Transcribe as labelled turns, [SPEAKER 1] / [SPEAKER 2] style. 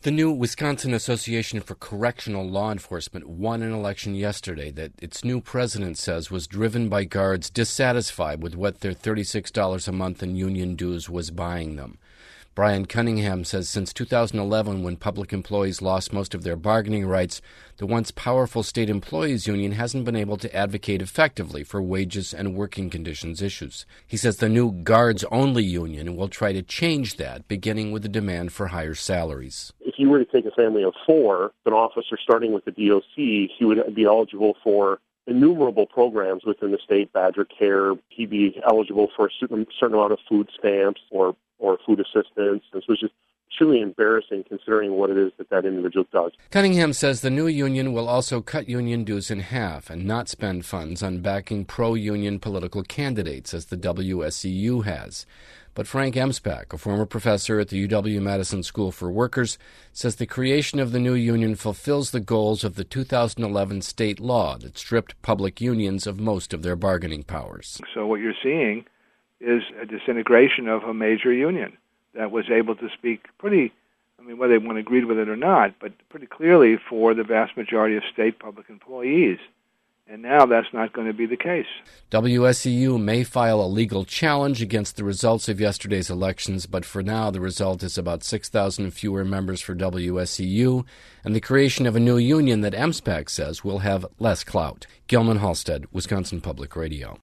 [SPEAKER 1] The new Wisconsin Association for Correctional Law Enforcement won an election yesterday that its new president says was driven by guards dissatisfied with what their $36 a month in union dues was buying them. Brian Cunningham says since 2011, when public employees lost most of their bargaining rights, the once powerful state employees union hasn't been able to advocate effectively for wages and working conditions issues. He says the new guards-only union will try to change that, beginning with the demand for higher salaries.
[SPEAKER 2] If you were to take a family of four, an officer starting with the DOC, he would be eligible for innumerable programs within the state, Badger Care. He'd be eligible for a certain amount of food stamps or food assistance. This was just truly embarrassing considering what it is that individual does.
[SPEAKER 1] Cunningham says the new union will also cut union dues in half and not spend funds on backing pro-union political candidates, as the WSEU has. But Frank Emspak, a former professor at the UW-Madison School for Workers, says the creation of the new union fulfills the goals of the 2011 state law that stripped public unions of most of their bargaining powers.
[SPEAKER 3] So what you're seeing is a disintegration of a major union that was able to speak whether anyone agreed with it or not, but pretty clearly for the vast majority of state public employees. And now that's not going to be the case.
[SPEAKER 1] WSEU may file a legal challenge against the results of yesterday's elections, but for now the result is about 6,000 fewer members for WSEU and the creation of a new union that Emspak says will have less clout. Gilman Halstead, Wisconsin Public Radio.